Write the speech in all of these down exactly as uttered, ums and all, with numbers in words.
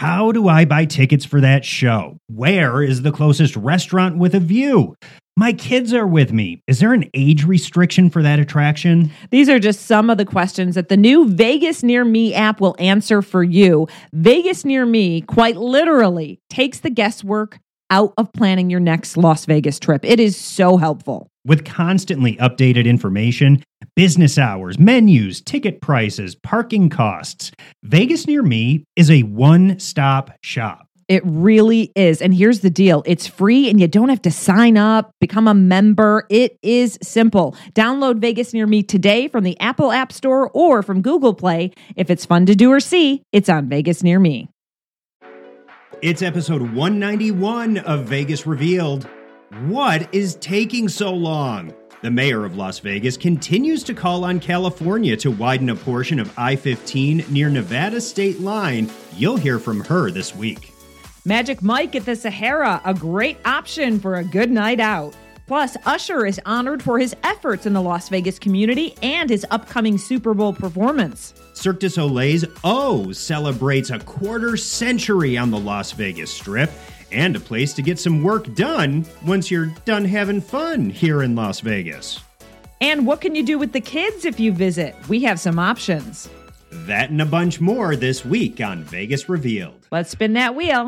How do I buy tickets for that show? Where is the closest restaurant with a view? My kids are with me. Is there an age restriction for that attraction? These are just some of the questions that the new Vegas Near Me app will answer for you. Vegas Near Me, quite literally, takes the guesswork out of planning your next Las Vegas trip. It is so helpful. With constantly updated information, business hours, menus, ticket prices, parking costs, Vegas Near Me is a one-stop shop. It really is. And here's the deal. It's free and you don't have to sign up, become a member. It is simple. Download Vegas Near Me today from the Apple App Store or from Google Play. If it's fun to do or see, it's on Vegas Near Me. It's episode one ninety-one of Vegas Revealed. What is taking so long? The mayor of Las Vegas continues to call on California to widen a portion of I fifteen near Nevada's state line. You'll hear from her this week. Magic Mike at the Sahara, a great option for a good night out. Plus, Usher is honored for his efforts in the Las Vegas community and his upcoming Super Bowl performance. Cirque du Soleil's O celebrates a quarter century on the Las Vegas Strip and a place to get some work done once you're done having fun here in Las Vegas. And what can you do with the kids if you visit? We have some options. That and a bunch more this week on Vegas Revealed. Let's spin that wheel.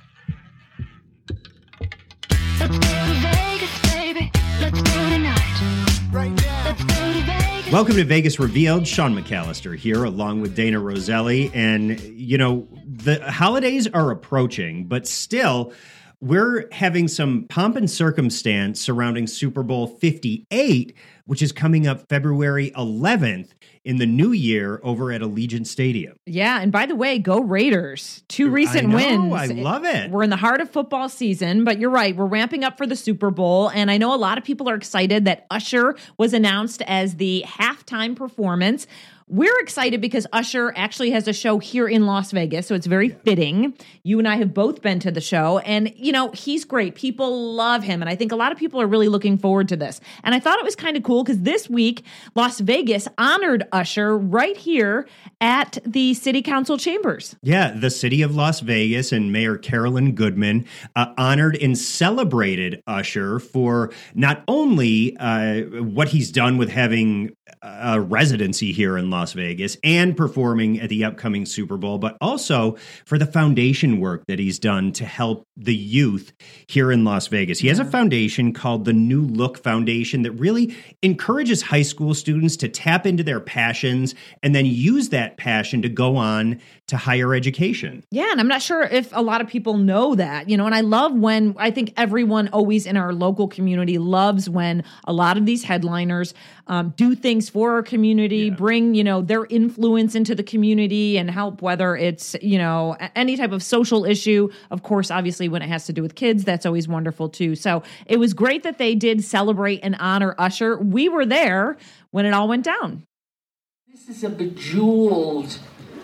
Let's go to Vegas, baby. Let's go tonight. Right now. Let's go to Vegas. Welcome to Vegas Revealed. Sean McAllister here, along with Dana Roselli. And, you know, the holidays are approaching, but still, we're having some pomp and circumstance surrounding Super Bowl fifty-eight, which is coming up February eleventh in the new year over at Allegiant Stadium. Yeah, and by the way, go Raiders. Two recent I know, wins. I love it. We're in the heart of football season, but you're right. We're ramping up for the Super Bowl, and I know a lot of people are excited that Usher was announced as the halftime performance. We're excited because Usher actually has a show here in Las Vegas, so it's very fitting. You and I have both been to the show, and, you know, he's great. People love him, and I think a lot of people are really looking forward to this. And I thought it was kind of cool because this week, Las Vegas honored Usher right here at the City Council chambers. Yeah, the city of Las Vegas and Mayor Carolyn Goodman uh, honored and celebrated Usher for not only uh, what he's done with having a residency here in Las Vegas and performing at the upcoming Super Bowl, but also for the foundation work that he's done to help the youth here in Las Vegas. He has a foundation called the New Look Foundation that really encourages high school students to tap into their passions and then use that passion to go on to higher education. Yeah, and I'm not sure if a lot of people know that, you know, and I love when, I think everyone always in our local community loves when a lot of these headliners um, do things for our community, yeah. bring, you know, their influence into the community and help, whether it's, you know, any type of social issue. Of course, obviously, when it has to do with kids, that's always wonderful too. So it was great that they did celebrate and honor Usher. We were there when it all went down. This is a bejeweled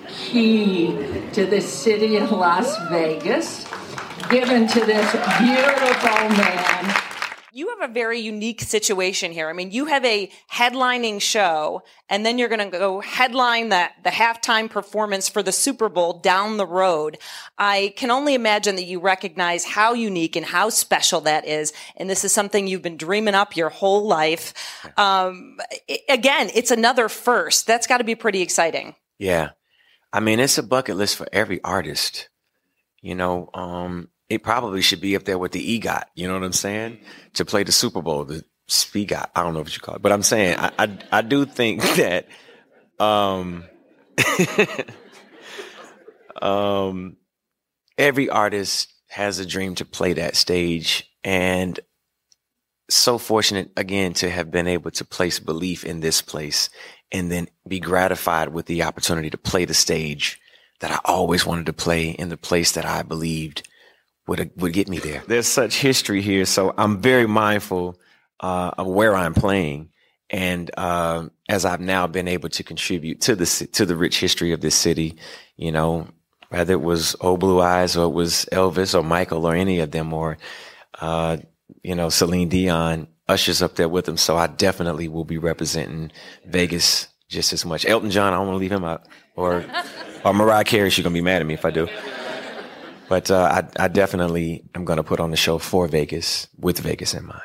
key to the city of Las Vegas, given to this beautiful man. You have a very unique situation here. I mean, you have a headlining show, and then you're going to go headline the, the halftime performance for the Super Bowl down the road. I can only imagine that you recognize how unique and how special that is, and this is something you've been dreaming up your whole life. Um, it, again, it's another first. That's got to be pretty exciting. Yeah. I mean, it's a bucket list for every artist. You know, um, it probably should be up there with the EGOT. You know what I'm saying? To play the Super Bowl, the SPEGOT. I don't know what you call it, but I'm saying I I, I do think that um, um, every artist has a dream to play that stage, and so fortunate again to have been able to place belief in this place and then be gratified with the opportunity to play the stage that I always wanted to play in the place that I believed would would get me there. There's such history here, so I'm very mindful uh, of where I'm playing, and uh, as I've now been able to contribute to the to the rich history of this city, you know, whether it was Old Blue Eyes or it was Elvis or Michael or any of them, or uh, you know, Celine Dion, Usher's up there with them. So I definitely will be representing Vegas just as much. Elton John, I don't want to leave him out, or or Mariah Carey. She's gonna be mad at me if I do. But uh, I, I definitely am going to put on the show for Vegas with Vegas in mind.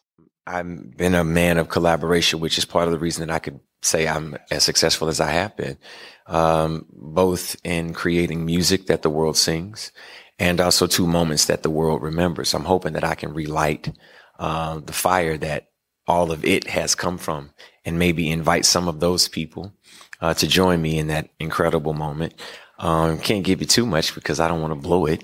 I've been a man of collaboration, which is part of the reason that I could say I'm as successful as I have been, um, both in creating music that the world sings and also two moments that the world remembers. I'm hoping that I can relight uh, the fire that all of it has come from and maybe invite some of those people uh, to join me in that incredible moment. Um, can't give you too much because I don't want to blow it,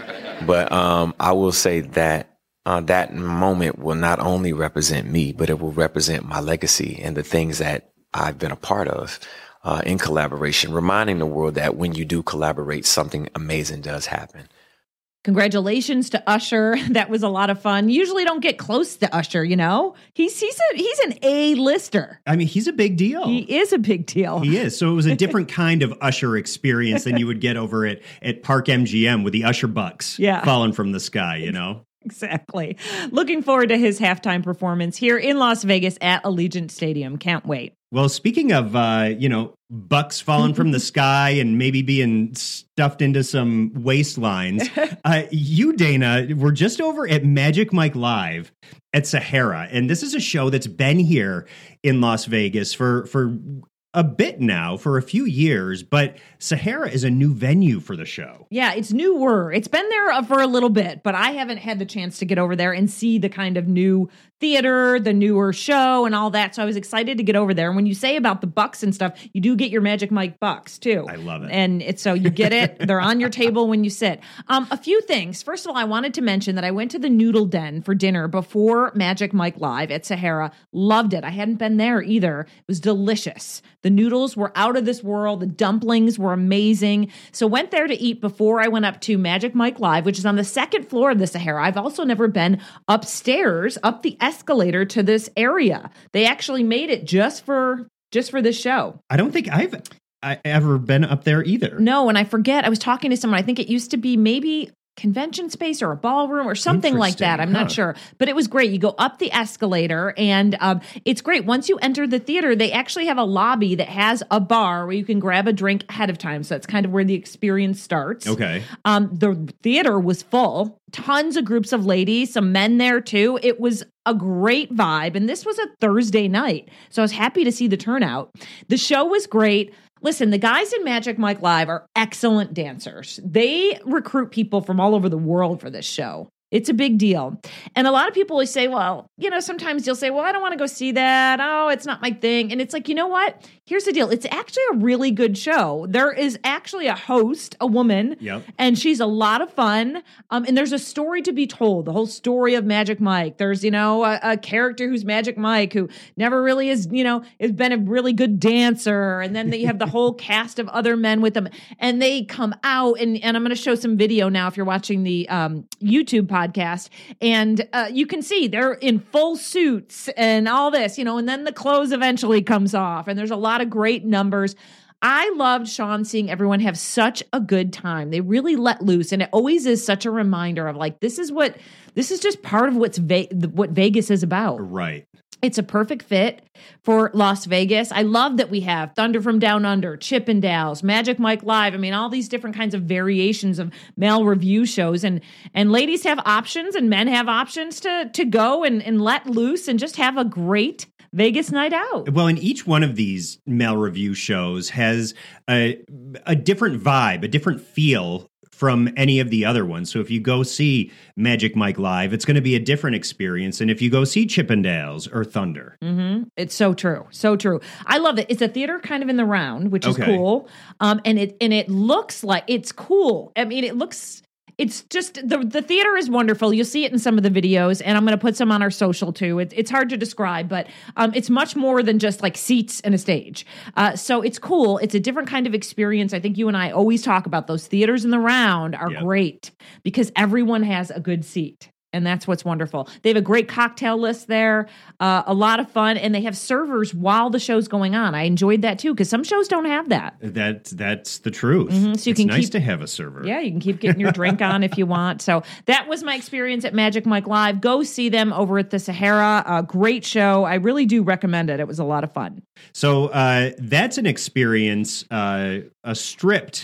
but um, I will say that Uh, that moment will not only represent me, but it will represent my legacy and the things that I've been a part of uh, in collaboration, reminding the world that when you do collaborate, something amazing does happen. Congratulations to Usher. That was a lot of fun. Usually don't get close to Usher, you know? He's he's a, he's an A-lister. I mean, he's a big deal. He is a big deal. He is. So it was a different kind of Usher experience than you would get over at, at Park M G M with the Usher bucks Yeah. falling from the sky, you know? Exactly. Looking forward to his halftime performance here in Las Vegas at Allegiant Stadium. Can't wait. Well, speaking of, uh, you know, bucks falling from the sky and maybe being stuffed into some waistlines, uh, you, Dana, were just over at Magic Mike Live at Sahara. And this is a show that's been here in Las Vegas for, for a bit now, for a few years, but Sahara is a new venue for the show. Yeah, it's newer. It's been there for a little bit, but I haven't had the chance to get over there and see the kind of new theater, the newer show and all that. So I was excited to get over there. And when you say about the bucks and stuff, you do get your Magic Mike bucks too. I love it. And it's so you get it. They're on your table when you sit. Um, a few things. First of all, I wanted to mention that I went to the Noodle Den for dinner before Magic Mike Live at Sahara. Loved it. I hadn't been there either. It was delicious. The noodles were out of this world. The dumplings were amazing. So went there to eat before I went up to Magic Mike Live, which is on the second floor of the Sahara. I've also never been upstairs, up the escalator to this area. They actually made it just for just for this show. I don't think I've I, ever been up there either. No, and I forget. I was talking to someone. I think it used to be maybe convention space or a ballroom or something like that. I'm Huh. not sure, but it was great. You go up the escalator and um, it's great. Once you enter the theater, they actually have a lobby that has a bar where you can grab a drink ahead of time. So that's kind of where the experience starts. Okay. Um, the theater was full, tons of groups of ladies, some men there too. It was a great vibe. And this was a Thursday night. So I was happy to see the turnout. The show was great. Listen, the guys in Magic Mike Live are excellent dancers. They recruit people from all over the world for this show. It's a big deal. And a lot of people always say, well, you know, sometimes you'll say, well, I don't want to go see that. Oh, it's not my thing. And it's like, you know what? Here's the deal. It's actually a really good show. There is actually a host, a woman, Yep. and she's a lot of fun. Um, and there's a story to be told, the whole story of Magic Mike. There's, you know, a, a character who's Magic Mike who never really is, you know, has been a really good dancer. And then you have the whole cast of other men with them. And they come out, and, and I'm going to show some video now if you're watching the um, YouTube podcast. And uh, you can see they're in full suits and all this, you know, and then the clothes eventually comes off. And there's a lot of great numbers. I loved, Sean, seeing everyone have such a good time. They really let loose, and it always is such a reminder of like, this is what, this is just part of what's Ve- what Vegas is about. Right. It's a perfect fit for Las Vegas. I love that we have Thunder from Down Under, Chippendales, Magic Mike Live. I mean, all these different kinds of variations of male review shows. And and ladies have options and men have options to to go and, and let loose and just have a great Vegas night out. Well, and each one of these male review shows has a, a different vibe, a different feel from any of the other ones. So if you go see Magic Mike Live, it's going to be a different experience. And if you go see Chippendales or Thunder. Mm-hmm. It's so true. So true. I love it. It's a theater kind of in the round, which is Okay. cool. Um, and it and it looks like it's cool. I mean, it looks It's just, the the theater is wonderful. You'll see it in some of the videos, and I'm going to put some on our social too. It, it's hard to describe, but um, it's much more than just like seats and a stage. Uh, so it's cool. It's a different kind of experience. I think you and I always talk about those theaters in the round are Yep. great because everyone has a good seat. And that's what's wonderful. They have a great cocktail list there, uh, a lot of fun, and they have servers while the show's going on. I enjoyed that too, because some shows don't have that. That that's the truth. Mhm, so you it's can nice keep- to have a server. Yeah, you can keep getting your drink on if you want. So that was my experience at Magic Mike Live. Go see them over at the Sahara. A great show. I really do recommend it. It was a lot of fun. So uh, that's an experience, uh, a stripped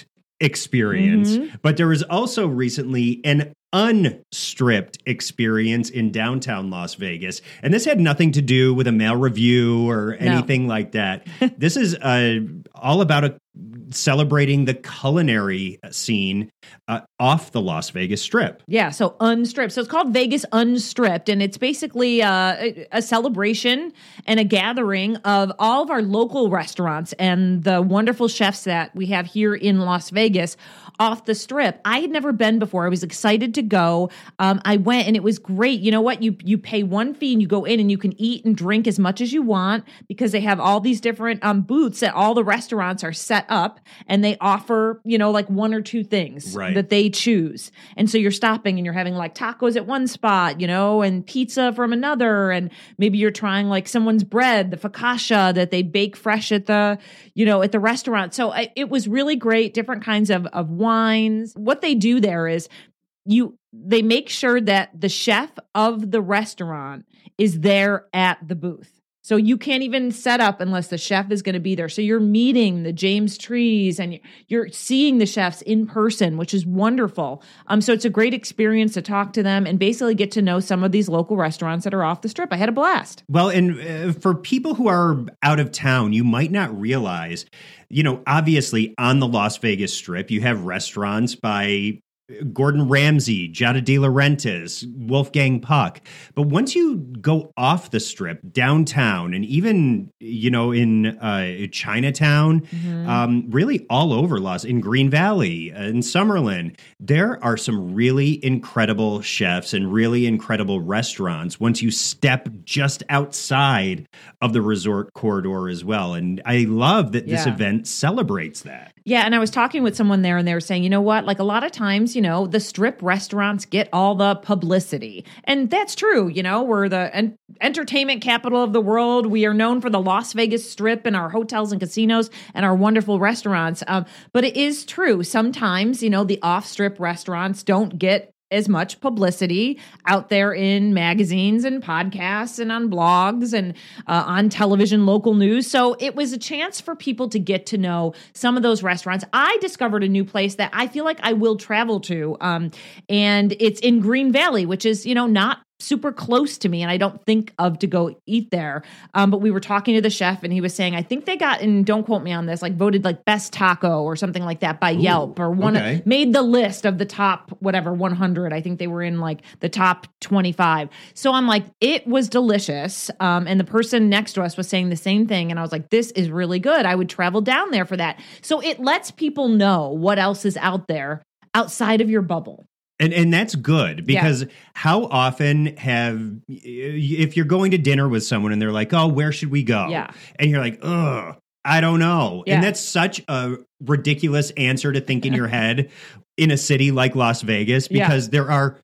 experience, Mhm. but there was also recently an unstripped experience in downtown Las Vegas. And this had nothing to do with a mail review or anything like that. This is uh, all about a, celebrating the culinary scene uh, off the Las Vegas Strip. Yeah, so Unstripped. So it's called Vegas Unstripped, and it's basically uh, a, a celebration and a gathering of all of our local restaurants and the wonderful chefs that we have here in Las Vegas off the Strip. I had never been before. I was excited to go. Um, I went, and it was great. You know what? You you pay one fee, and you go in, and you can eat and drink as much as you want because they have all these different um, booths that all the restaurants are set up, and they offer, you know, like one or two things Right. that they choose. And so you're stopping and you're having like tacos at one spot, you know, and pizza from another. And maybe you're trying like someone's bread, the focaccia that they bake fresh at the, you know, at the restaurant. So I, it was really great. Different kinds of, of wines. What they do there is you, they make sure that the chef of the restaurant is there at the booth. So you can't even set up unless the chef is going to be there. So you're meeting the James Trees and you're seeing the chefs in person, which is wonderful. Um, so it's a great experience to talk to them and basically get to know some of these local restaurants that are off the Strip. I had a blast. Well, and uh, for people who are out of town, you might not realize, you know, obviously on the Las Vegas Strip, you have restaurants by Gordon Ramsay, Giada De Laurentiis, Wolfgang Puck. But once you go off the Strip, downtown, and even, you know, in uh, Chinatown, mm-hmm. um, really all over Los, in Green Valley, uh, in Summerlin, there are some really incredible chefs and really incredible restaurants once you step just outside of the resort corridor as well. And I love that this Yeah. event celebrates that. Yeah, and I was talking with someone there and they were saying, you know what, like a lot of times, you know, the Strip restaurants get all the publicity. And that's true, you know, we're the en- entertainment capital of the world. We are known for the Las Vegas Strip and our hotels and casinos and our wonderful restaurants. Um, but it is true. Sometimes, you know, the off-Strip restaurants don't get as much publicity out there in magazines and podcasts and on blogs and uh, on television, local news. So it was a chance for people to get to know some of those restaurants. I discovered a new place that I feel like I will travel to. Um, and it's in Green Valley, which is, you know, not super close to me, and I don't think of to go eat there. Um, but we were talking to the chef, and he was saying, I think they got, and don't quote me on this, like voted like best taco or something like that by Ooh, Yelp, or one okay. of, made the list of the top whatever one hundred. I think they were in like the top twenty-five. So I'm like, it was delicious. Um, and the person next to us was saying the same thing, and I was like, this is really good. I would travel down there for that. So it lets people know what else is out there outside of your bubble. And and that's good because yeah. how often have, if you're going to dinner with someone and they're like, oh, where should we go? Yeah. And you're like, ugh, I don't know. Yeah. And that's such a ridiculous answer to think in your head in a city like Las Vegas because yeah. there are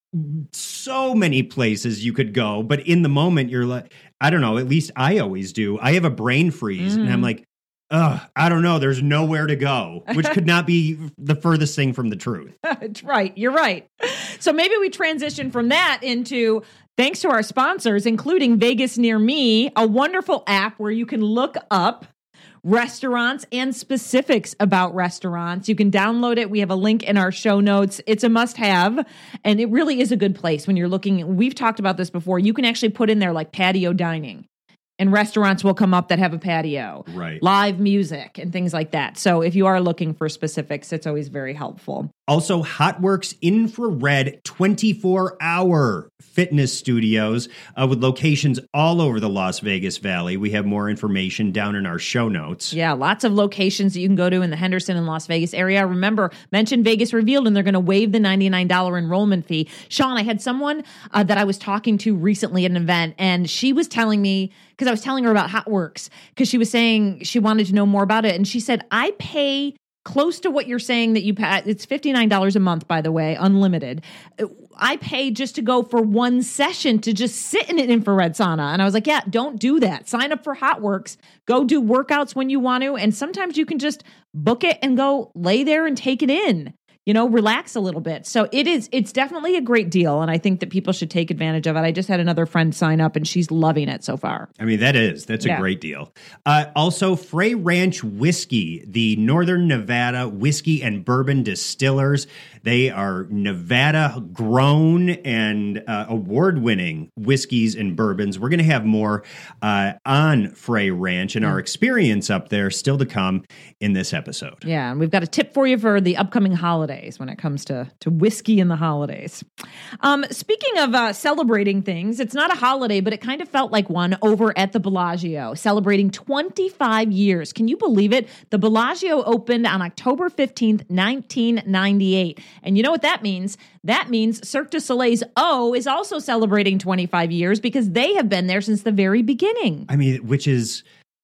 so many places you could go. But in the moment, you're like, I don't know, at least I always do. I have a brain freeze mm. and I'm like, Ugh, I don't know. There's nowhere to go, which could not be the furthest thing from the truth. That's right. You're right. So maybe we transition from that into, thanks to our sponsors, including Vegas Near Me, a wonderful app where you can look up restaurants and specifics about restaurants. You can download it. We have a link in our show notes. It's a must-have, and it really is a good place when you're looking. We've talked about this before. You can actually put in there like patio dining. And restaurants will come up that have a patio, right? Live music and things like that. So if you are looking for specifics, it's always very helpful. Also, HOTWORX infrared twenty-four hour fitness studios uh, with locations all over the Las Vegas Valley. We have more information down in our show notes. Yeah, lots of locations that you can go to in the Henderson and Las Vegas area. Remember, mention Vegas Revealed, and they're going to waive the ninety-nine dollars enrollment fee. Sean, I had someone uh, that I was talking to recently at an event, and she was telling me, because I was telling her about HOTWORX, because she was saying she wanted to know more about it. And she said, I pay close to what you're saying that you pay. It's fifty-nine dollars a month, by the way, unlimited. I pay just to go for one session to just sit in an infrared sauna. And I was like, yeah, don't do that. Sign up for HOTWORX. Go do workouts when you want to. And sometimes you can just book it and go lay there and take it in. you know, relax a little bit. So it is, it's definitely a great deal. And I think that people should take advantage of it. I just had another friend sign up and she's loving it so far. I mean, that is, that's a Yeah. great deal. Uh, also, Frey Ranch Whiskey, the Northern Nevada whiskey and bourbon distillers. They are Nevada grown and uh, award winning whiskeys and bourbons. We're going to have more uh, on Frey Ranch and our experience up there still to come in this episode. Yeah, and we've got a tip for you for the upcoming holidays when it comes to, to whiskey in the holidays. Um, speaking of uh, celebrating things, it's not a holiday, but it kind of felt like one over at the Bellagio, celebrating twenty-five years. Can you believe it? The Bellagio opened on October fifteenth, nineteen ninety-eight. And you know what that means? That means Cirque du Soleil's O is also celebrating twenty-five years because they have been there since the very beginning. I mean, which is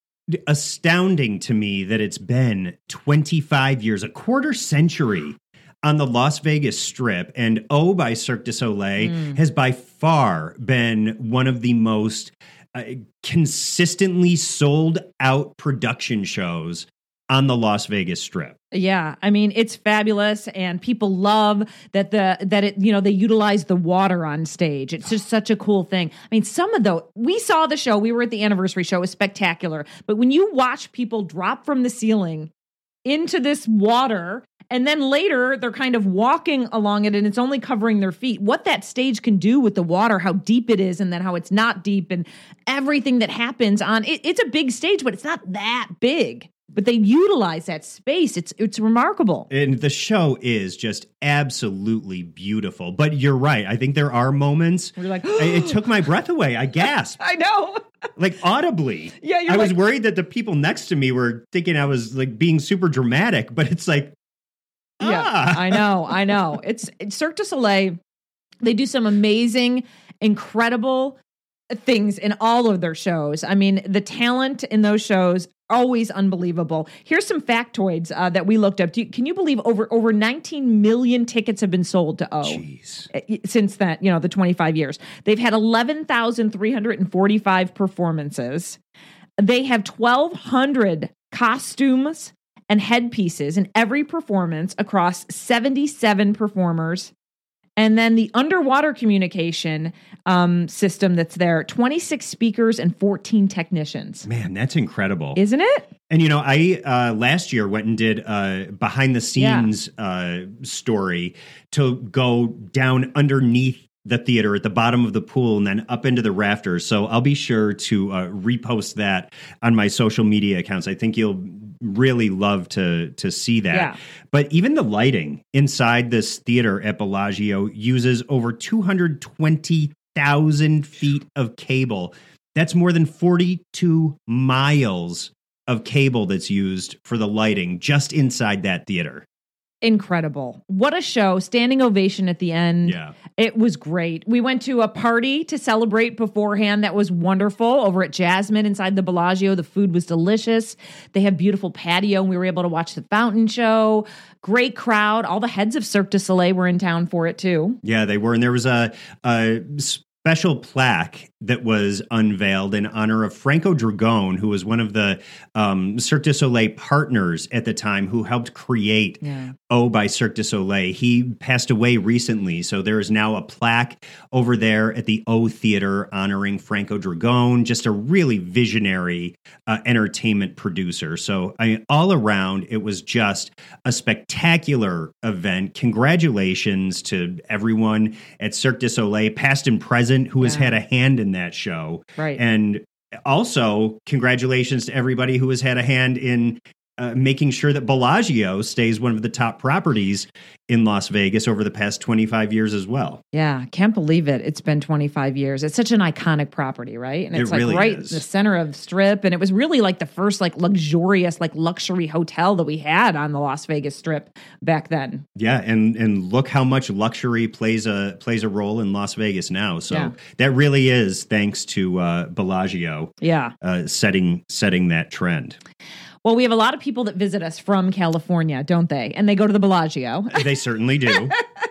astounding to me that it's been twenty-five years, a quarter century on the Las Vegas Strip. And O by Cirque du Soleil Mm. has by far been one of the most uh, consistently sold out production shows on the Las Vegas Strip. Yeah, I mean it's fabulous, and people love that the that it you know they utilize the water on stage. It's just such a cool thing. I mean, some of the we saw the show. We were at the anniversary show. It was spectacular. But when you watch people drop from the ceiling into this water, and then later they're kind of walking along it, and it's only covering their feet. What that stage can do with the water, how deep it is, and then how it's not deep, and everything that happens on it. It's a big stage, but it's not that big. But they utilize that space. It's it's remarkable. And the show is just absolutely beautiful. But you're right. I think there are moments. We're like, it took my breath away. I gasped. I know. Like audibly. Yeah, you're I was like- worried that the people next to me were thinking I was like being super dramatic, but it's like, Yeah, ah. I know. I know. It's, it's Cirque du Soleil. They do some amazing, incredible things in all of their shows. I mean, the talent in those shows always unbelievable. Here's some factoids uh, that we looked up. Do you, can you believe over over nineteen million tickets have been sold to O Jeez. since that, you know, the twenty-five years. They've had eleven thousand three hundred forty-five performances. They have twelve hundred costumes and headpieces in every performance across seventy-seven performers. And then the underwater communication um, system that's there, twenty-six speakers and fourteen technicians. Man, that's incredible. Isn't it? And, you know, I uh, last year went and did a behind the scenes uh, story to go down underneath the theater at the bottom of the pool and then up into the rafters. So I'll be sure to uh, repost that on my social media accounts. I think you'll really love to to see that. Yeah. But even the lighting inside this theater at Bellagio uses over two hundred twenty thousand feet of cable. That's more than forty-two miles of cable that's used for the lighting just inside that theater. Incredible. What a show. Standing ovation at the end. Yeah. It was great. We went to a party to celebrate beforehand that was wonderful over at Jasmine inside the Bellagio. The food was delicious. They have beautiful patio and we were able to watch the fountain show. Great crowd. All the heads of Cirque du Soleil were in town for it too. Yeah, they were. And there was a, a special plaque that was unveiled in honor of Franco Dragone, who was one of the um, Cirque du Soleil partners at the time who helped create Yeah. O by Cirque du Soleil. He passed away recently, so there is now a plaque over there at the O Theater honoring Franco Dragone, just a really visionary uh, entertainment producer. So I mean, all around, it was just a spectacular event. Congratulations to everyone at Cirque du Soleil, past and present, who has Yeah. had a hand in that show. Right. And also, congratulations to everybody who has had a hand in uh, making sure that Bellagio stays one of the top properties in Las Vegas over the past twenty-five years as well. Yeah, can't believe it. It's been twenty-five years. It's such an iconic property, right? And It it's like really right is. in the center of Strip. And it was really like the first like luxurious, like luxury hotel that we had on the Las Vegas Strip back then. Yeah, and and look how much luxury plays a plays a role in Las Vegas now. So Yeah. that really is thanks to uh, Bellagio Yeah. uh, setting setting that trend. Well, we have a lot of people that visit us from California, don't they? And they go to the Bellagio. They certainly do.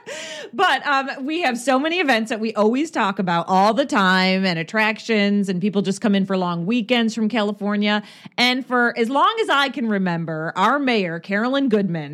But um, we have so many events that we always talk about all the time and attractions, and people just come in for long weekends from California. And for as long as I can remember, our mayor, Carolyn Goodman,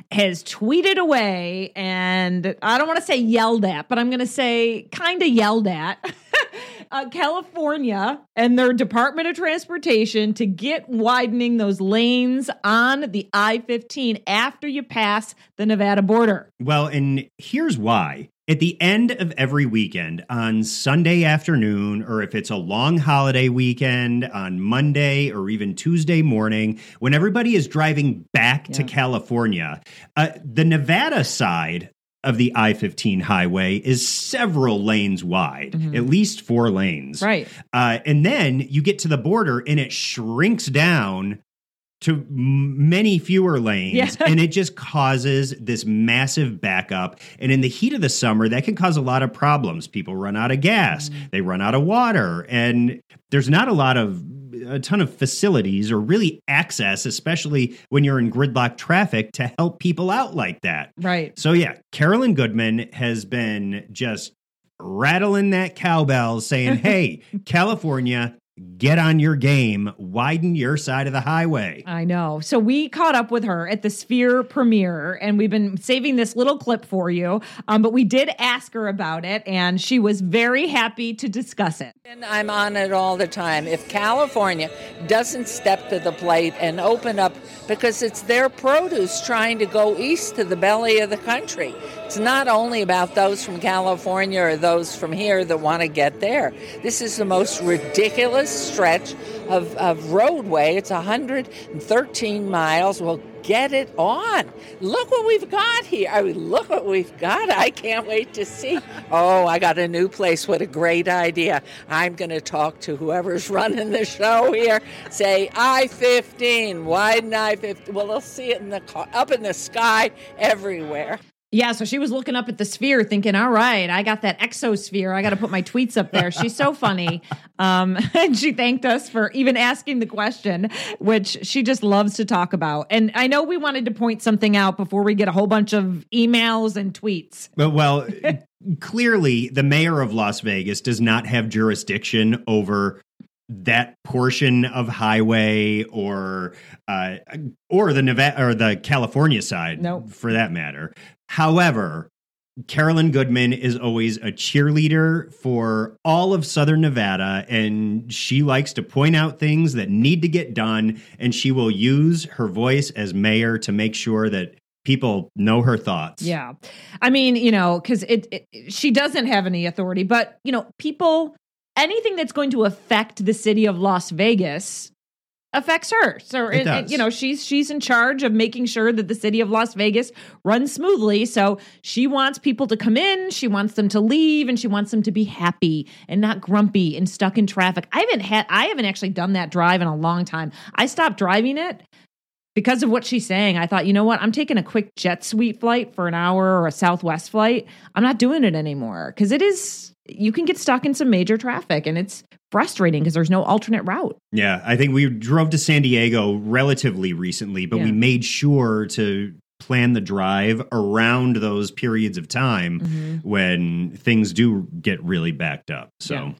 has tweeted away, and I don't want to say yelled at, but I'm going to say kind of yelled at uh, California and their Department of Transportation to get widening those lanes on the I fifteen after you pass the Nevada border. Well, and here's why. At the end of every weekend, on Sunday afternoon, or if it's a long holiday weekend, on Monday or even Tuesday morning, when everybody is driving back Yeah. to California, uh, the Nevada side of the I fifteen highway is several lanes wide, Mhm. at least four lanes. Right. Uh, and then you get to the border and it shrinks down to m- many fewer lanes, Yeah. and it just causes this massive backup. And in the heat of the summer, that can cause a lot of problems. People run out of gas, Mm-hmm. they run out of water, and there's not a lot of a ton of facilities or really access, especially when you're in gridlock traffic, to help people out like that. Right. So yeah, Carolyn Goodman has been just rattling that cowbell saying, hey, California, get on your game, widen your side of the highway. I know. So we caught up with her at the Sphere premiere, and we've been saving this little clip for you. Um, but we did ask her about it, and she was very happy to discuss it. And I'm on it all the time. If California doesn't step to the plate and open up, because it's their produce trying to go east to the belly of the country. It's not only about those from California or those from here that want to get there. This is the most ridiculous stretch of, of roadway. It's one hundred thirteen miles. Well, get it on. Look what we've got here. I mean, look what we've got. I can't wait to see. Oh, I got a new place. What a great idea. I'm going to talk to whoever's running the show here. Say I fifteen, widen I fifteen. Well, they'll see it in the car, up in the sky everywhere. Yeah, so she was looking up at the Sphere thinking, all right, I got that exosphere. I got to put my tweets up there. She's so funny. Um, and she thanked us for even asking the question, which she just loves to talk about. And I know we wanted to point something out before we get a whole bunch of emails and tweets. But, well, clearly the mayor of Las Vegas does not have jurisdiction over that portion of highway or uh, or the Nevada or the California side, Nope. for that matter. However, Carolyn Goodman is always a cheerleader for all of Southern Nevada, and she likes to point out things that need to get done, and she will use her voice as mayor to make sure that people know her thoughts. Yeah. I mean, you know, because it, it she doesn't have any authority, but, you know, people, anything that's going to affect the city of Las Vegas affects her. So, It it- does. you know, she's she's in charge of making sure that the city of Las Vegas runs smoothly. So she wants people to come in, she wants them to leave, and she wants them to be happy and not grumpy and stuck in traffic. I haven't had, I haven't actually done that drive in a long time. I stopped driving it because of what she's saying. I thought, you know what? I'm taking a quick jet suite flight for an hour or a Southwest flight. I'm not doing it anymore because it is, you can get stuck in some major traffic, and it's frustrating because there's no alternate route. Yeah, I think we drove to San Diego relatively recently, but we Yeah. made sure to plan the drive around those periods of time Mm-hmm. when things do get really backed up. So, Yeah.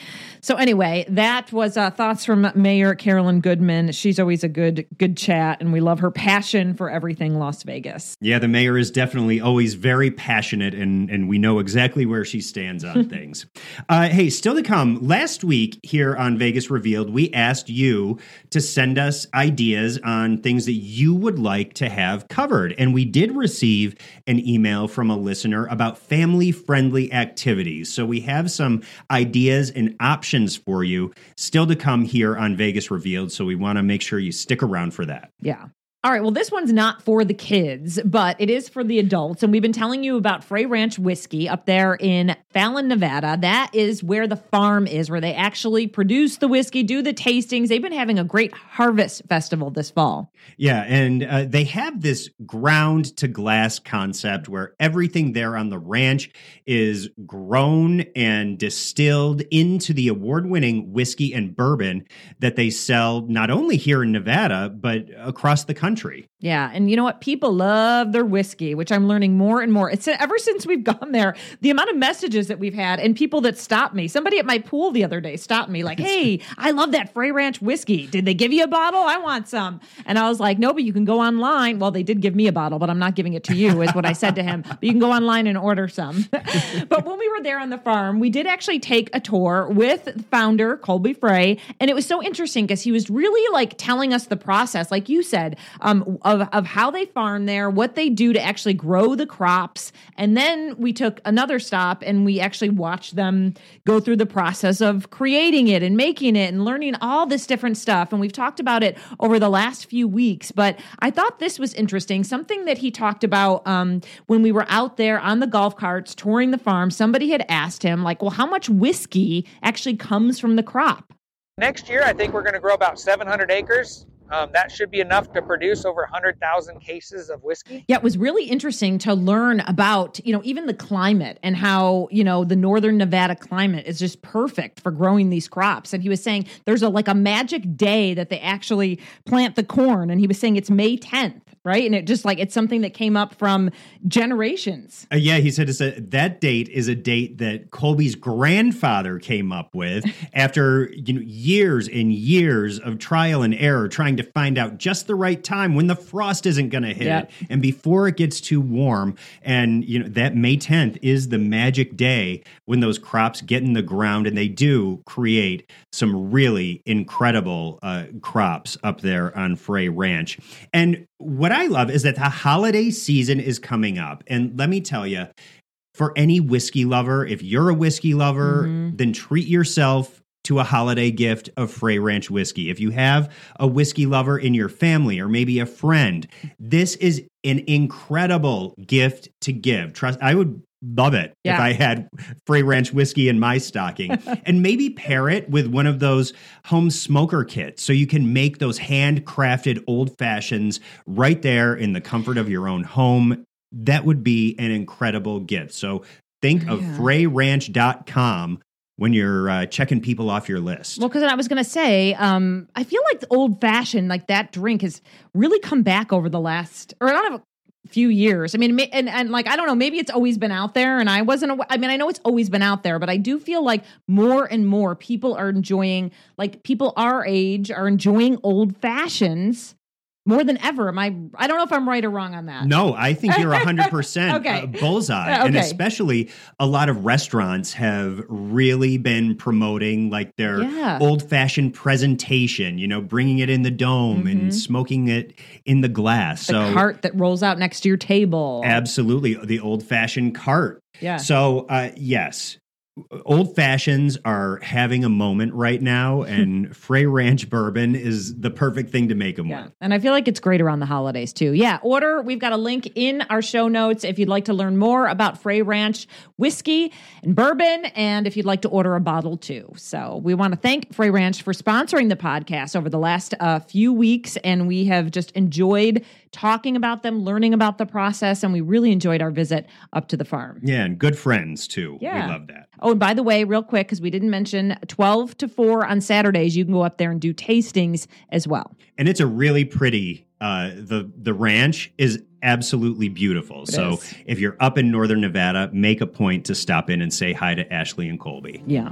So anyway, that was uh, thoughts from Mayor Carolyn Goodman. She's always a good, good chat, and we love her passion for everything Las Vegas. yeah, the mayor is definitely always very passionate, and, and we know exactly where she stands on things. Uh, hey, still to come, last week here on Vegas Revealed, we asked you to send us ideas on things that you would like to have covered. And we did receive an email from a listener about family-friendly activities. So we have some ideas and options for you still to come here on Vegas Revealed. So we want to make sure you stick around for that. Yeah. All right. Well, this one's not for the kids, but it is for the adults. And we've been telling you about Frey Ranch Whiskey up there in Fallon, Nevada. That is where the farm is, where they actually produce the whiskey, do the tastings. They've been having a great harvest festival this fall. Yeah, and uh, they have this ground to glass concept where everything there on the ranch is grown and distilled into the award-winning whiskey and bourbon that they sell not only here in Nevada, but across the country. Yeah. And you know what? People love their whiskey, which I'm learning more and more. It's ever since we've gone there, the amount of messages that we've had and people that stop me. Somebody at my pool the other day stopped me like, hey, I love that Frey Ranch whiskey. Did they give you a bottle? I want some. And I was like, no, but you can go online. Well, they did give me a bottle, but I'm not giving it to you is what I said to him. But you can go online and order some. But when we were there on the farm, we did actually take a tour with founder Colby Frey. And it was so interesting because he was really like telling us the process, like you said, um, Of, of how they farm there, what they do to actually grow the crops. And then we took another stop and we actually watched them go through the process of creating it and making it and learning all this different stuff. And we've talked about it over the last few weeks, but I thought this was interesting. Something that he talked about um, when we were out there on the golf carts touring the farm, somebody had asked him like, well, how much whiskey actually comes from the crop? Next year, I think we're going to grow about seven hundred acres. Um, that should be enough to produce over one hundred thousand cases of whiskey. Yeah, it was really interesting to learn about, you know, even the climate and how, you know, the northern Nevada climate is just perfect for growing these crops. And he was saying there's a like a magic day that they actually plant the corn. And he was saying it's May tenth, right? And it just like it's something that came up from generations. Uh, yeah, he said it's a, that date is a date that Colby's grandfather came up with after you know years and years of trial and error trying to find out just the right time when the frost isn't going to hit Yep. it and before it gets too warm. And you know that May tenth is the magic day when those crops get in the ground and they do create some really incredible uh, crops up there on Frey Ranch. And what I love is that the holiday season is coming up. And let me tell you, for any whiskey lover, if you're a whiskey lover, mm-hmm. then treat yourself to a holiday gift of Frey Ranch whiskey. If you have a whiskey lover in your family or maybe a friend, this is an incredible gift to give. Trust, I would love it yeah. if I had Frey Ranch whiskey in my stocking. And maybe pair it with one of those home smoker kits so you can make those handcrafted old fashions right there in the comfort of your own home. That would be an incredible gift. So think yeah. of frey ranch dot com when you're uh, checking people off your list. Well, because I was going to say, um, I feel like the old fashioned, like that drink has really come back over the last, or I don't have a few years. I mean, and, and like, I don't know, maybe it's always been out there and I wasn't, aw- I mean, I know it's always been out there, but I do feel like more and more people are enjoying, like people our age are enjoying old fashions more than ever. Am I, I don't know if I'm right or wrong on that. No, I think you're one hundred percent Okay. uh, bullseye. Okay. And especially a lot of restaurants have really been promoting like their Yeah. old-fashioned presentation, you know, bringing it in the dome and smoking it in the glass. The so cart that rolls out next to your table. absolutely, the old-fashioned cart. Yeah. So, uh, yes. Old fashions are having a moment right now, and Frey Ranch bourbon is the perfect thing to make them Yeah. with. And I feel like it's great around the holidays too. Yeah. Order. We've got a link in our show notes if you'd like to learn more about Frey Ranch whiskey and bourbon, and if you'd like to order a bottle too. So we want to thank Frey Ranch for sponsoring the podcast over the last uh, few weeks. And we have just enjoyed talking about them, learning about the process, and we really enjoyed our visit up to the farm. Yeah, and good friends too. Yeah. We love that. Oh, and by the way, real quick, because we didn't mention twelve to four on Saturdays, you can go up there and do tastings as well. And it's a really pretty, uh, the, the ranch is absolutely beautiful. It so is. if you're up in Northern Nevada, make a point to stop in and say hi to Ashley and Colby. Yeah.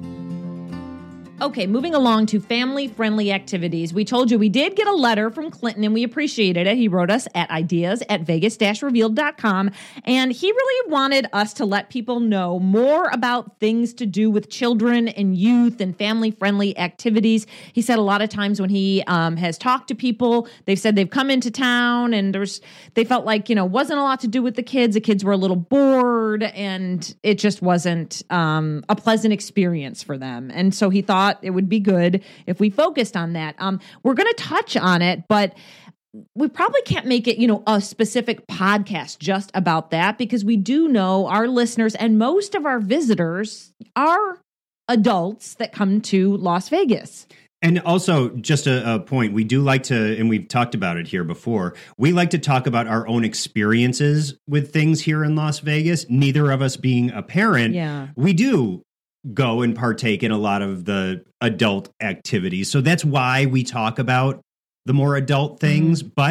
Okay, moving along to family-friendly activities. We told you we did get a letter from Clinton, and we appreciated it. He wrote us at ideas at vegas dash revealed dot com, and he really wanted us to let people know more about things to do with children and youth and family-friendly activities. He said a lot of times when he um, has talked to people, they've said they've come into town, and there's they felt like, you know, wasn't a lot to do with the kids. The kids were a little bored, and it just wasn't um, a pleasant experience for them. And so he thought it would be good if we focused on that. Um, we're going to touch on it, but we probably can't make it, you know, a specific podcast just about that, because we do know our listeners and most of our visitors are adults that come to Las Vegas. And also, just a, a point, we do like to, and we've talked about it here before, we like to talk about our own experiences with things here in Las Vegas. Neither of us being a parent, Yeah. we do go and partake in a lot of the adult activities. So that's why we talk about the more adult things. Mm-hmm. But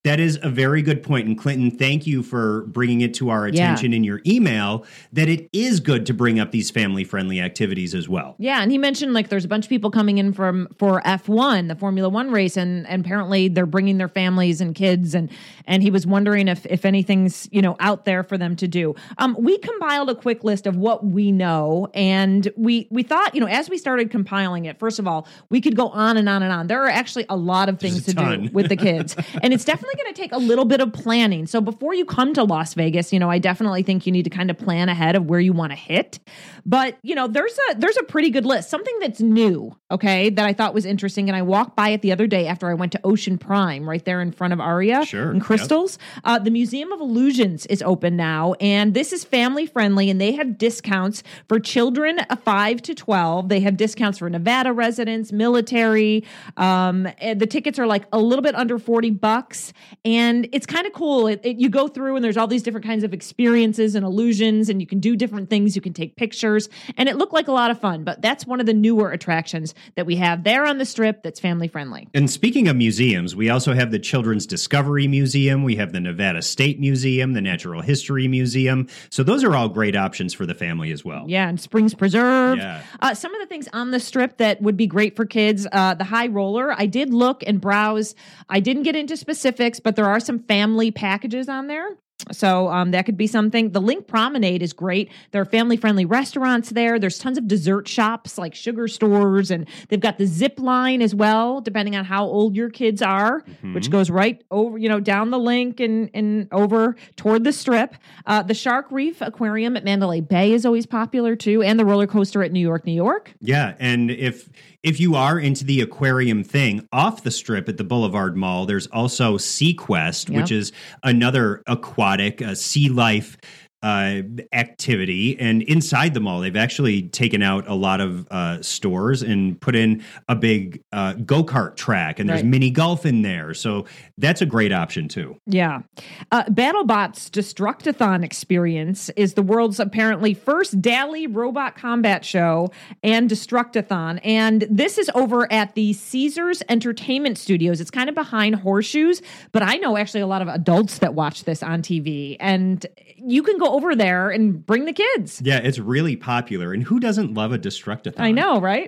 That is a very good point. And Clinton, thank you for bringing it to our attention Yeah. in your email that it is good to bring up these family-friendly activities as well. Yeah, and he mentioned like there's a bunch of people coming in from for F one, the Formula One race, and, and apparently they're bringing their families and kids, and and he was wondering if if anything's you know out there for them to do. Um, we compiled a quick list of what we know, and we we thought you know as we started compiling it, first of all, we could go on and on and on. There are actually a lot of things There's a to ton. do with the kids, and it's definitely going to take a little bit of planning. So before you come to Las Vegas, you know, I definitely think you need to kind of plan ahead of where you want to hit. But, you know, there's a there's a pretty good list. Something that's new, okay, that I thought was interesting, and I walked by it the other day after I went to Ocean Prime right there in front of Aria Sure, and Crystals. Uh, the Museum of Illusions is open now, and this is family friendly, and they have discounts for children uh, five to twelve. They have discounts for Nevada residents, military. Um, and the tickets are like a little bit under forty bucks. And it's kind of cool. It, it, you go through and there's all these different kinds of experiences and illusions, and you can do different things. You can take pictures, and it looked like a lot of fun. But that's one of the newer attractions that we have there on the Strip that's family friendly. And speaking of museums, we also have the Children's Discovery Museum. We have the Nevada State Museum, the Natural History Museum. So those are all great options for the family as well. Yeah, and Springs Preserve. Yeah. Uh, some of the things on the Strip that would be great for kids, uh, the High Roller. I did look and browse. I didn't get into specifics, but there are some family packages on there. So um, that could be something. The Link Promenade is great. There are family-friendly restaurants there. There's tons of dessert shops like sugar stores, and they've got the zip line as well, depending on how old your kids are, Mm-hmm. which goes right over, you know, down the link and, and over toward the Strip. Uh, the Shark Reef Aquarium at Mandalay Bay is always popular too, and the roller coaster at New York, New York. Yeah, and if if you are into the aquarium thing, off the Strip at the Boulevard Mall, there's also SeaQuest, Yep. which is another aquatic uh, sea life uh, activity. And inside the mall, they've actually taken out a lot of uh, stores and put in a big uh, go-kart track, and there's Right. mini golf in there. So that's a great option too. Yeah. Uh, BattleBot's Destructathon experience is the world's apparently first Dally robot combat show and Destructathon. And this is over at the Caesars Entertainment Studios. It's kind of behind Horseshoes, but I know actually a lot of adults that watch this on T V. And you can go over there and bring the kids. Yeah, it's really popular. And who doesn't love a Destructathon? I know, right?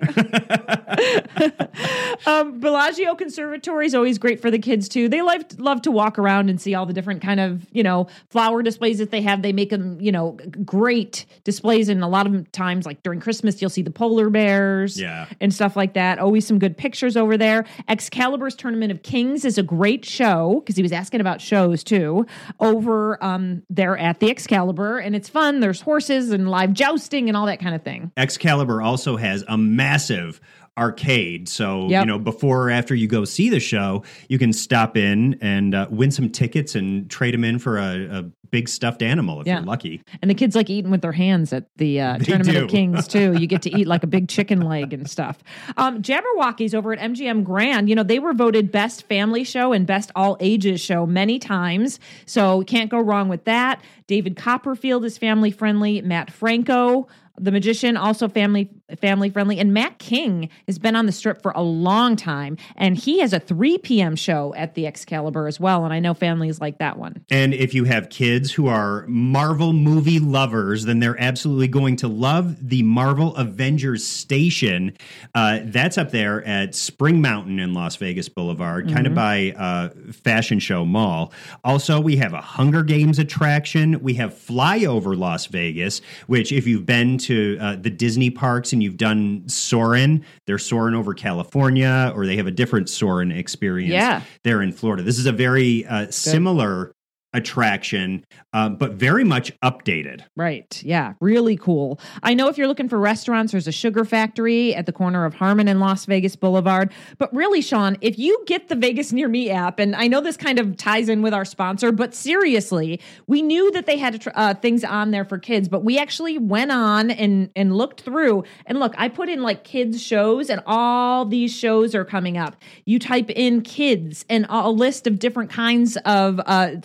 um, Bellagio Conservatory is always great for the kids too. They love love to walk around and see all the different kind of you know flower displays that they have. They make them you know g- great displays, and a lot of times, like during Christmas, you'll see the polar bears, Yeah. and stuff like that. Always some good pictures over there. Excalibur's Tournament of Kings is a great show because he was asking about shows too. Over um, there at the Excalibur, and it's fun. There's horses and live jousting and all that kind of thing. Excalibur also has a massive arcade. So, Yep. you know, before or after you go see the show, you can stop in and uh, win some tickets and trade them in for a, a big stuffed animal if Yeah. you're lucky. And the kids like eating with their hands at the uh, They Tournament of do. Kings, too. You get to eat like a big chicken leg and stuff. Um, Jabberwockies over at M G M Grand, you know, they were voted Best Family Show and Best All Ages Show many times. So can't go wrong with that. David Copperfield is family friendly. Matt Franco, the magician, also family family friendly. And Matt King has been on the Strip for a long time, and he has a three p.m. show at the Excalibur as well. And I know families like that one. And if you have kids who are Marvel movie lovers, then they're absolutely going to love the Marvel Avengers Station. Uh, that's up there at Spring Mountain in Las Vegas Boulevard, kind of by uh, Fashion Show Mall. Also, we have a Hunger Games attraction. We have Flyover Las Vegas, which if you've been to uh, the Disney parks and you've done Soarin', they're Soarin' over California, or they have a different Soarin' experience Yeah. there in Florida. This is a very uh, similar attraction, uh, but very much updated. Right. Yeah. Really cool. I know if you're looking for restaurants, there's a Sugar Factory at the corner of Harmon and Las Vegas Boulevard. But really, Sean, if you get the Vegas Near Me app, and I know this kind of ties in with our sponsor, but seriously, we knew that they had uh, things on there for kids, but we actually went on and, and looked through. And look, I put in like kids shows, and all these shows are coming up. You type in kids and a list of different kinds of uh,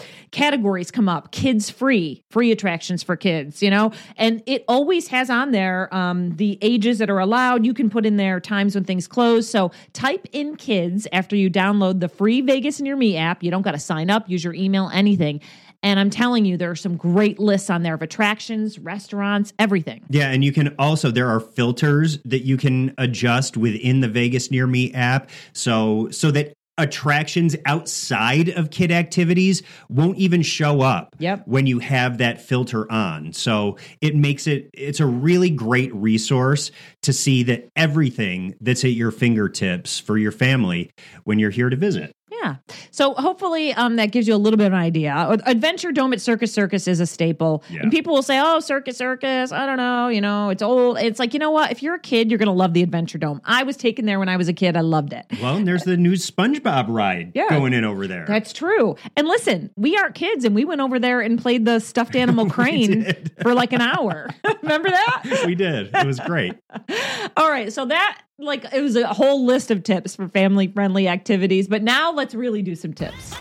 categories come up, kids free, free attractions for kids, you know, and it always has on there um, the ages that are allowed. You can put in there times when things close. So type in kids after you download the free Vegas Near Me app. You don't got to sign up, use your email, anything. And I'm telling you, there are some great lists on there of attractions, restaurants, everything. Yeah, and you can also, there are filters that you can adjust within the Vegas Near Me app. So, so that attractions outside of kid activities won't even show up Yep. when you have that filter on. So it makes it, it's a really great resource to see that everything that's at your fingertips for your family when you're here to visit. Yeah. So hopefully um, that gives you a little bit of an idea. Adventure Dome at Circus Circus is a staple. Yeah. And people will say, oh, Circus Circus, I don't know, you know, it's old. It's like, you know what? If you're a kid, you're going to love the Adventure Dome. I was taken there when I was a kid. I loved it. Well, and there's the new SpongeBob ride Yeah. going in over there. That's true. And listen, we aren't kids, and we went over there and played the stuffed animal crane did. for like an hour. Remember that? We did. It was great. All right. So that, like, it was a whole list of tips for family-friendly activities. But now let's really do some tips.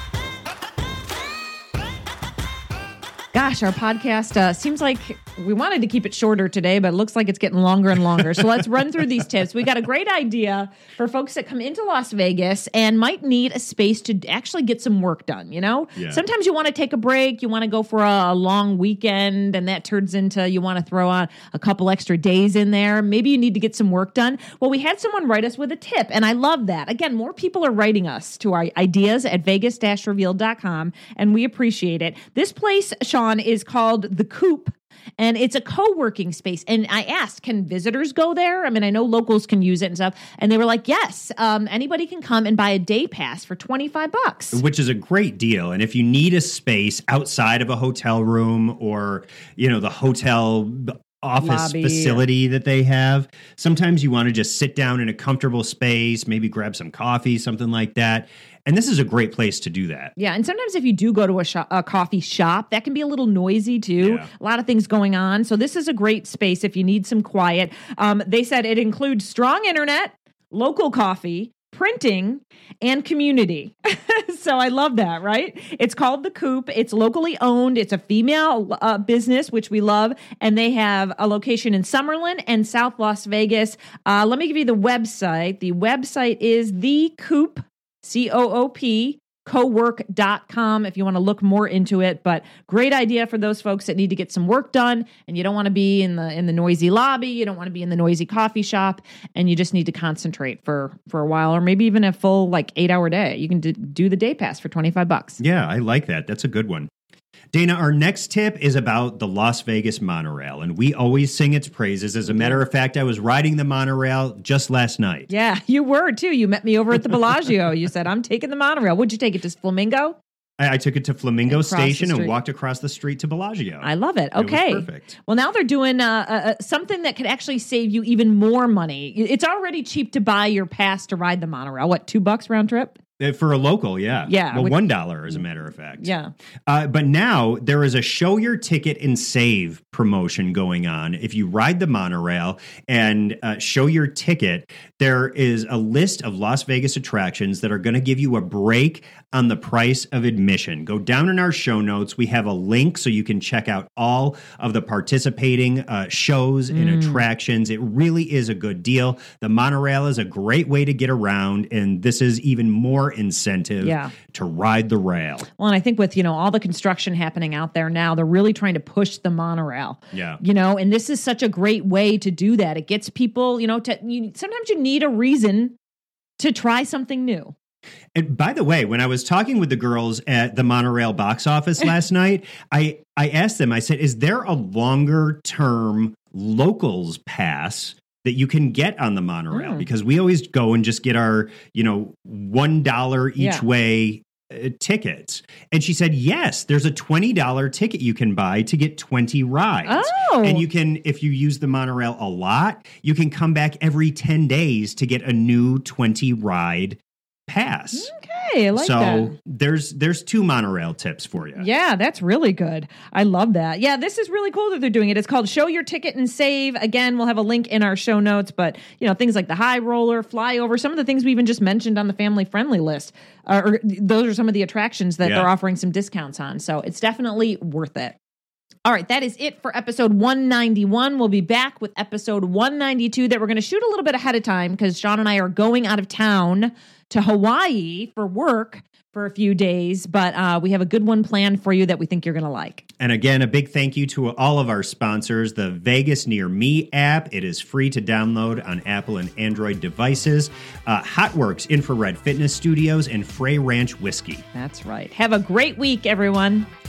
Gosh, our podcast uh, seems like we wanted to keep it shorter today, but it looks like it's getting longer and longer. So let's run through these tips. We got a great idea for folks that come into Las Vegas and might need a space to actually get some work done, you know? Yeah. Sometimes you want to take a break, you want to go for a, a long weekend, and that turns into you want to throw on a couple extra days in there. Maybe you need to get some work done. Well, we had someone write us with a tip, and I love that. Again, more people are writing us to our ideas at vegas dash revealed dot com, and we appreciate it. This place, Sean, is called The Coop, and it's a co-working space. And I asked, can visitors go there? I mean, I know locals can use it and stuff. And they were like, yes, um, anybody can come and buy a day pass for twenty-five bucks. Which is a great deal. And if you need a space outside of a hotel room or, you know, the hotel office Lobby. facility that they have, sometimes you want to just sit down in a comfortable space, maybe grab some coffee, something like that. And this is a great place to do that. Yeah, and sometimes if you do go to a, shop, a coffee shop, that can be a little noisy too. Yeah. A lot of things going on. So this is a great space if you need some quiet. Um, they said it includes strong internet, local coffee, printing, and community. So I love that, right? It's called The Coop. It's locally owned. It's a female uh, business, which we love. And they have a location in Summerlin and South Las Vegas. Uh, let me give you the website. The website is The Coop, C O O P, cowork dot com if you want to look more into it. But great idea for those folks that need to get some work done and you don't want to be in the in the noisy lobby, you don't want to be in the noisy coffee shop, and you just need to concentrate for for a while, or maybe even a full like eight hour day. You can d- do the day pass for twenty-five bucks. Yeah, I like that. That's a good one. Dana, our next tip is about the Las Vegas monorail, and we always sing its praises. As a matter of fact, I was riding the monorail just last night. Yeah, you were too. You met me over at the Bellagio. You said, I'm taking the monorail. Would you take it to Flamingo? I, I took it to Flamingo Across the Station and street. walked across the street to Bellagio. I love it. was Okay. perfect. Well, now they're doing uh, uh, something that could actually save you even more money. It's already cheap to buy your pass to ride the monorail. What, two bucks round trip? Uh, For a local, yeah. Yeah, Well, which- one dollar, as a matter of fact. Yeah. Uh, but now there is a show your ticket and save promotion going on. If you ride the monorail and uh, show your ticket, there is a list of Las Vegas attractions that are going to give you a break on the price of admission. Go down in our show notes. We have a link so you can check out all of the participating uh, shows and attractions. It really is a good deal. The monorail is a great way to get around, and this is even more incentive Yeah. to ride the rail. Well, and I think with, you know, all the construction happening out there now, they're really trying to push the monorail. Yeah. You know, and this is such a great way to do that. It gets people, you know, to you, sometimes you need a reason to try something new. And by the way, when I was talking with the girls at the monorail box office last night, I, I asked them, I said, is there a longer term locals pass that you can get on the monorail? Mm. Because we always go and just get our, you know, one dollar each Yeah. way uh, tickets. And she said, yes, there's a twenty dollar ticket you can buy to get twenty rides. Oh. And you can, if you use the monorail a lot, you can come back every ten days to get a new twenty ride pass. Okay. Okay, I like so that. there's there's two monorail tips for you. Yeah, that's really good. I love that. Yeah, this is really cool that they're doing it. It's called Show Your Ticket and Save. Again, we'll have a link in our show notes, but you know, things like the high roller, flyover, some of the things we even just mentioned on the family friendly list, uh, or those are some of the attractions that Yeah. they're offering some discounts on. So it's definitely worth it. All right, that is it for episode one ninety-one. We'll be back with episode one ninety-two that we're going to shoot a little bit ahead of time because Sean and I are going out of town to Hawaii for work for a few days, but uh, we have a good one planned for you that we think you're going to like. And again, a big thank you to all of our sponsors, the Vegas Near Me app. It is free to download on Apple and Android devices. Uh, Hotworks Infrared Fitness Studios and Frey Ranch Whiskey. That's right. Have a great week, everyone.